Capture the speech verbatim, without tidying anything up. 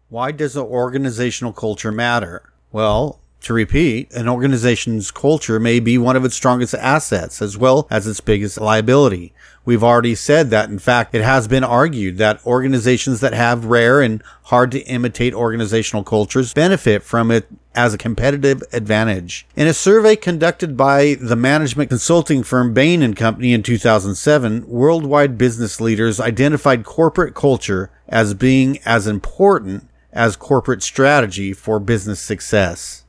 Why does an organizational culture matter? Well, to repeat, an organization's culture may be one of its strongest assets as well as its biggest liability. We've already said that, in fact, it has been argued that organizations that have rare and hard to imitate organizational cultures benefit from it as a competitive advantage. In a survey conducted by the management consulting firm Bain and Company in two thousand seven, worldwide business leaders identified corporate culture as being as important as corporate strategy for business success.